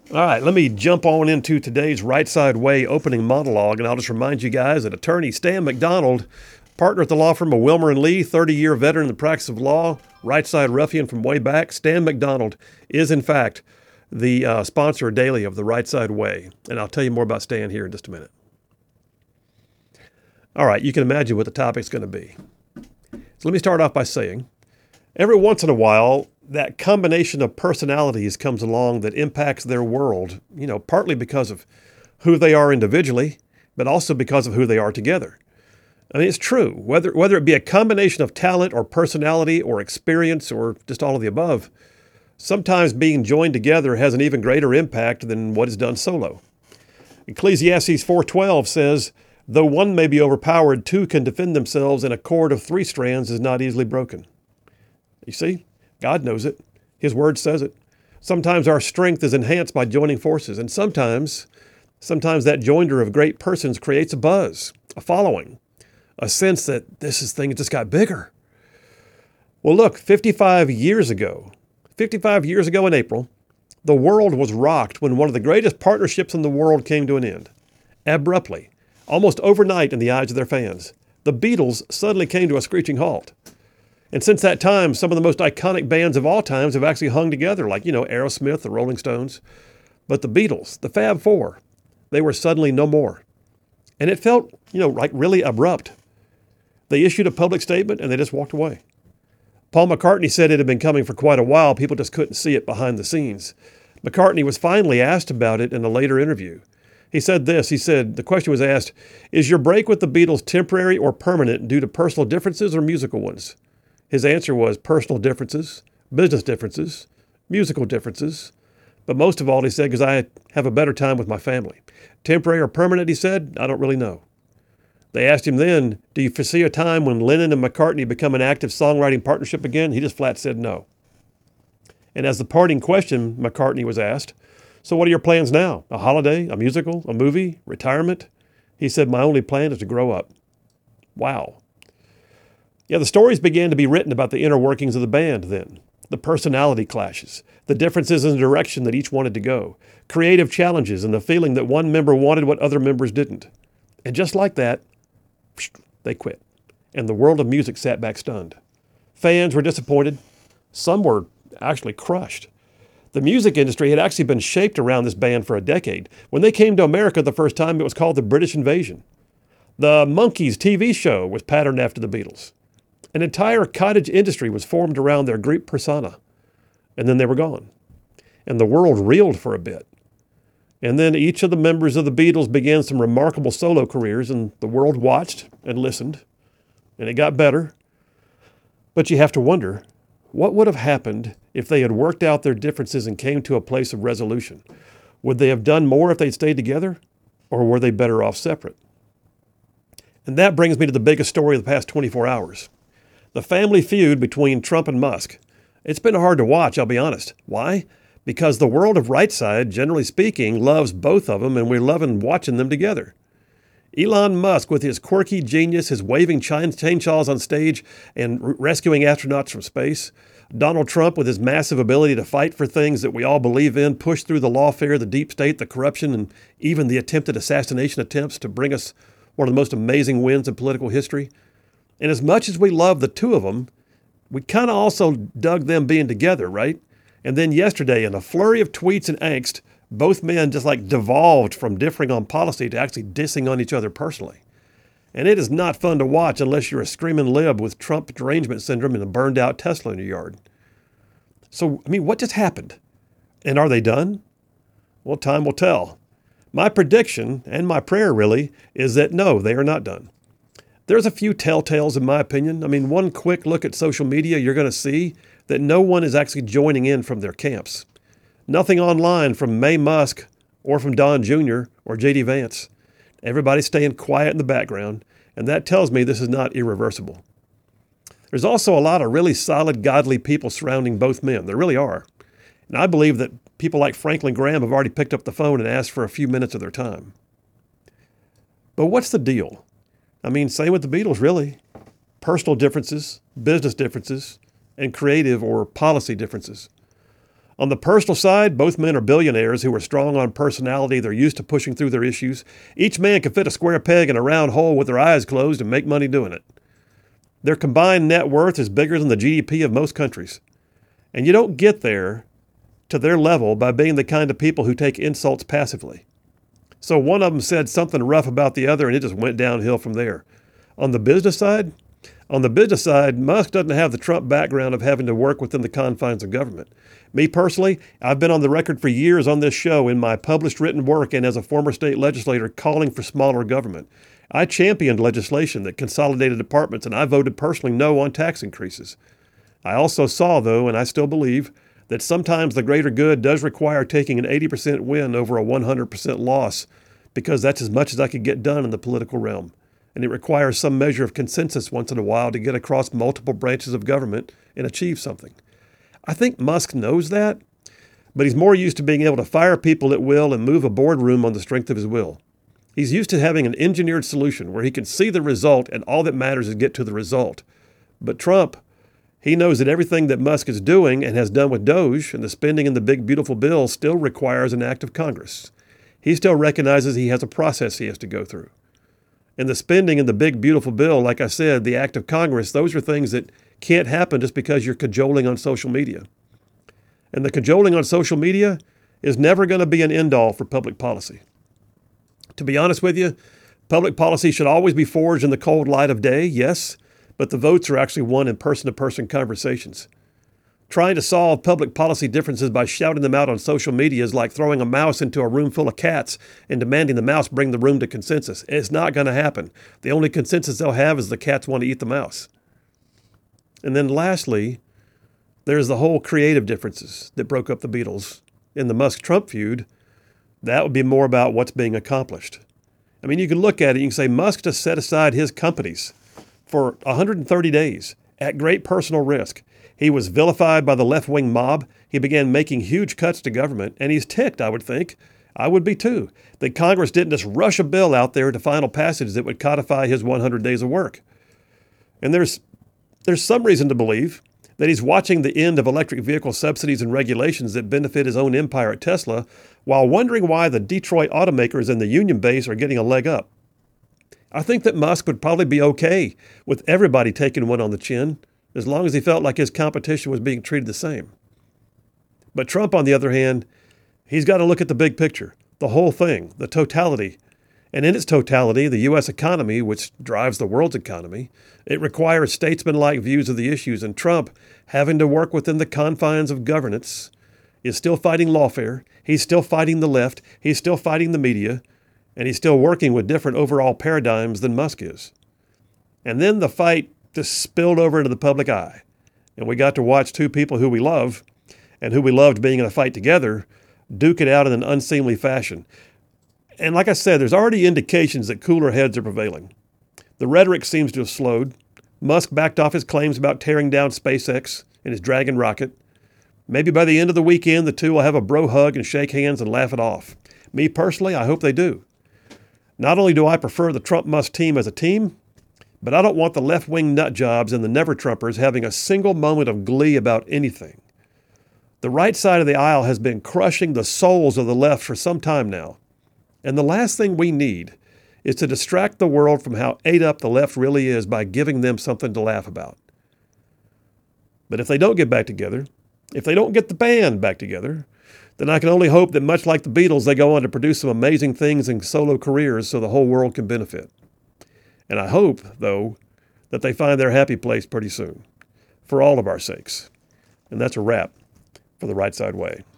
All right, let me jump on into today's Right Side Way opening monologue, and I'll just remind you guys that attorney Stan McDonald, partner at the law firm of Wilmer and Lee, 30-year veteran in the practice of law, right side ruffian from way back, Stan McDonald is, in fact, the sponsor daily of the Right Side Way. And I'll tell you more about Stan here in just a minute. All right, you can imagine what the topic's going to be. So let me start off by saying, every once in a while, that combination of personalities comes along that impacts their world, partly because of who they are individually, but also because of who they are together. I mean, it's true. Whether it be a combination of talent or personality or experience or just all of the above, sometimes being joined together has an even greater impact than what is done solo. Ecclesiastes 4:12 says, though one may be overpowered, two can defend themselves, and a cord of three strands is not easily broken. You see? God knows it. His word says it. Sometimes our strength is enhanced by joining forces, and sometimes that joinder of great persons creates a buzz, a following, a sense that this thing just got bigger. Well, look, 55 years ago in April, the world was rocked when one of the greatest partnerships in the world came to an end. Abruptly, almost overnight in the eyes of their fans, the Beatles suddenly came to a screeching halt. And since that time, some of the most iconic bands of all times have actually hung together, like, Aerosmith, the Rolling Stones. But the Beatles, the Fab Four, they were suddenly no more. And it felt, like really abrupt. They issued a public statement and they just walked away. Paul McCartney said it had been coming for quite a while. People just couldn't see it behind the scenes. McCartney was finally asked about it in a later interview. He said this, the question was asked, is your break with the Beatles temporary or permanent due to personal differences or musical ones? His answer was personal differences, business differences, musical differences, but most of all, he said, because I have a better time with my family. Temporary or permanent, he said, I don't really know. They asked him then, do you foresee a time when Lennon and McCartney become an active songwriting partnership again? He just flat said no. And as the parting question, McCartney was asked, so what are your plans now? A holiday, a musical, a movie, retirement? He said, my only plan is to grow up. Wow. Yeah, the stories began to be written about the inner workings of the band then. The personality clashes, the differences in the direction that each wanted to go, creative challenges, and the feeling that one member wanted what other members didn't. And just like that, they quit. And the world of music sat back stunned. Fans were disappointed. Some were actually crushed. The music industry had actually been shaped around this band for a decade. When they came to America the first time, it was called the British Invasion. The Monkees TV show was patterned after the Beatles. An entire cottage industry was formed around their group persona. And then they were gone. And the world reeled for a bit. And then each of the members of the Beatles began some remarkable solo careers, and the world watched and listened. And it got better. But you have to wonder, what would have happened if they had worked out their differences and came to a place of resolution? Would they have done more if they'd stayed together? Or were they better off separate? And that brings me to the biggest story of the past 24 hours. The family feud between Trump and Musk. It's been hard to watch, I'll be honest. Why? Because the world of right side, generally speaking, loves both of them, and we're loving watching them together. Elon Musk, with his quirky genius, his waving chainsaws on stage and rescuing astronauts from space. Donald Trump, with his massive ability to fight for things that we all believe in, push through the lawfare, the deep state, the corruption, and even the attempted assassination attempts to bring us one of the most amazing wins in political history. And as much as we love the two of them, we kind of also dug them being together, right? And then yesterday, in a flurry of tweets and angst, both men just devolved from differing on policy to actually dissing on each other personally. And it is not fun to watch unless you're a screaming lib with Trump derangement syndrome and a burned out Tesla in your yard. So, what just happened? And are they done? Well, time will tell. My prediction, and my prayer really, is that no, they are not done. There's a few telltales in my opinion. One quick look at social media, you're going to see that no one is actually joining in from their camps. Nothing online from May Musk or from Don Jr. or J.D. Vance. Everybody's staying quiet in the background, and that tells me this is not irreversible. There's also a lot of really solid, godly people surrounding both men. There really are. And I believe that people like Franklin Graham have already picked up the phone and asked for a few minutes of their time. But what's the deal? Same with the Beatles, really. Personal differences, business differences, and creative or policy differences. On the personal side, both men are billionaires who are strong on personality. They're used to pushing through their issues. Each man can fit a square peg in a round hole with their eyes closed and make money doing it. Their combined net worth is bigger than the GDP of most countries. And you don't get there to their level by being the kind of people who take insults passively. So one of them said something rough about the other, and it just went downhill from there. On the business side, Musk doesn't have the Trump background of having to work within the confines of government. Me personally, I've been on the record for years on this show in my published written work and as a former state legislator calling for smaller government. I championed legislation that consolidated departments, and I voted personally no on tax increases. I also saw, though, and I still believe, that sometimes the greater good does require taking an 80% win over a 100% loss, because that's as much as I could get done in the political realm. And it requires some measure of consensus once in a while to get across multiple branches of government and achieve something. I think Musk knows that, but he's more used to being able to fire people at will and move a boardroom on the strength of his will. He's used to having an engineered solution where he can see the result and all that matters is get to the result. But Trump, he knows that everything that Musk is doing and has done with Doge and the spending in the big beautiful bill still requires an act of Congress. He still recognizes he has a process he has to go through. And the spending in the big beautiful bill, like I said, the act of Congress, those are things that can't happen just because you're cajoling on social media. And the cajoling on social media is never going to be an end-all for public policy. To be honest with you, public policy should always be forged in the cold light of day, yes, but the votes are actually won in person-to-person conversations. Trying to solve public policy differences by shouting them out on social media is like throwing a mouse into a room full of cats and demanding the mouse bring the room to consensus. It's not going to happen. The only consensus they'll have is the cats want to eat the mouse. And then lastly, there's the whole creative differences that broke up the Beatles. In the Musk-Trump feud, that would be more about what's being accomplished. I mean, you can look at it, you can say Musk just set aside his companies for 130 days at great personal risk. He was vilified by the left-wing mob. He began making huge cuts to government, and he's ticked, I would think. I would be too, that Congress didn't just rush a bill out there to final passage that would codify his 100 days of work. And there's some reason to believe that he's watching the end of electric vehicle subsidies and regulations that benefit his own empire at Tesla, while wondering why the Detroit automakers and the union base are getting a leg up. I think that Musk would probably be okay with everybody taking one on the chin, as long as he felt like his competition was being treated the same. But Trump, on the other hand, he's got to look at the big picture, the whole thing, the totality. And in its totality, the U.S. economy, which drives the world's economy, it requires statesman-like views of the issues. And Trump, having to work within the confines of governance, is still fighting lawfare. He's still fighting the left. He's still fighting the media. And he's still working with different overall paradigms than Musk is. And then the fight just spilled over into the public eye. And we got to watch two people who we love and who we loved being in a fight together duke it out in an unseemly fashion. And like I said, there's already indications that cooler heads are prevailing. The rhetoric seems to have slowed. Musk backed off his claims about tearing down SpaceX and his Dragon rocket. Maybe by the end of the weekend, the two will have a bro hug and shake hands and laugh it off. Me personally, I hope they do. Not only do I prefer the Trump-Musk team as a team, but I don't want the left-wing nutjobs and the never-Trumpers having a single moment of glee about anything. The right side of the aisle has been crushing the souls of the left for some time now. And the last thing we need is to distract the world from how ate up the left really is by giving them something to laugh about. But if they don't get back together, if they don't get the band back together, then I can only hope that much like the Beatles, they go on to produce some amazing things in solo careers so the whole world can benefit. And I hope, though, that they find their happy place pretty soon, for all of our sakes. And that's a wrap for The Right Side Way.